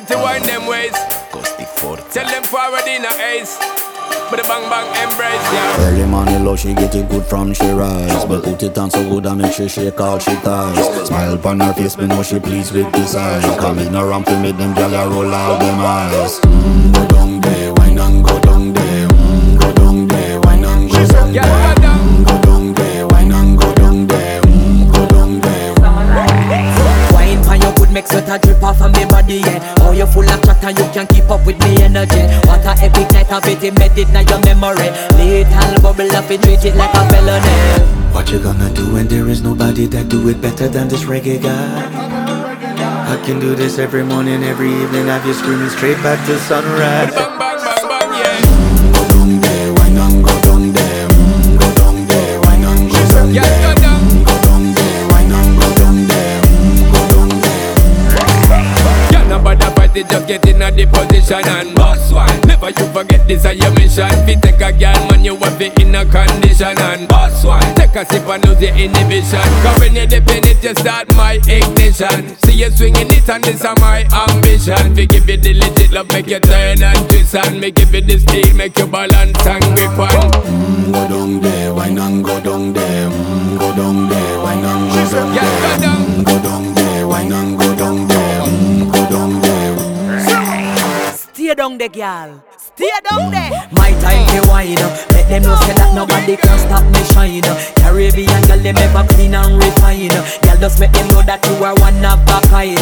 want to wind them ways. Tell them forward in a ace. But the bang bang embrace, yeah. Early morning love, she get it good from she rise. But put it on so good and make she shake all she ties. Smile upon her face, me know she pleased with this eyes. Coming around to make them gyal roll out them eyes. Go down there, wine and go down there. Go down there, wine and go down there. Go down there, wine and go down there. Go down there. Wine pan your good, make sweat a drip off of me body, yeah. Oh, you full of chat and you can't keep up with me energy. What a epic night of it, embedded in your memory. Little bubble up, it treat it like a felony. What you gonna do when there is nobody that do it better than this reggae guy? I can do this every morning, every evening. Have you screaming straight back to sunrise. Bang bang bang bang, yeah. Go down there, wine and go down there. Go down there, wine and go down there. Yeah, go down. Go down there, wine and go down there. Go down there. Yeah, nobody fight it, just get in a the position and boss one. Never you forget this is your mission. Fi take a girl, man, you want it in a condition and boss one. Take a sip and lose your inhibition. Cause when you dip in it, you start my ignition. See you swinging it and this is my ambition. Fi give you the legit love, make you turn and twist and me give you the steel, make you balance and grip on. Go down there, wine and go down there. Go down there, wine and go down there. Yeah, go down. Go down there, wine and go down there. Go down there. Stay down there, girl. Stay down there. My time to wine up. Let them know say that nobody can stop me shine. Caribbean girl, them ever clean and refine. Girl, just make them know that you are one of a kind.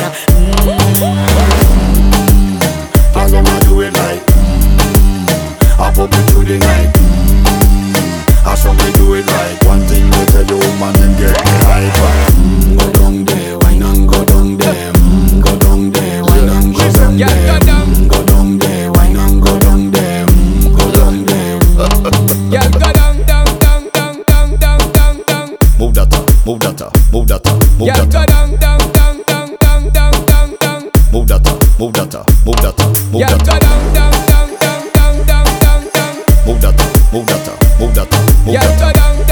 Girl, I'ma do it like I pop it through the night. I saw me do it like one thing we tell you, woman, and get me hyper. Go down there, wine and go down there. Go down there, wine and go down there. Yeah, go down. Go down there, wine and go down there. Go down there. Yeah, go down, down, down, down, down, down, down, down. Move that up, move that up, move that up, move Yeah, that go up. down, down, down, down, down, down, down, down. Move that up, move that up, move that up, move Yeah, that go up. down, down, down, down, down, down, down. Move that up, move that up, move that up, move Yeah, that go up. down,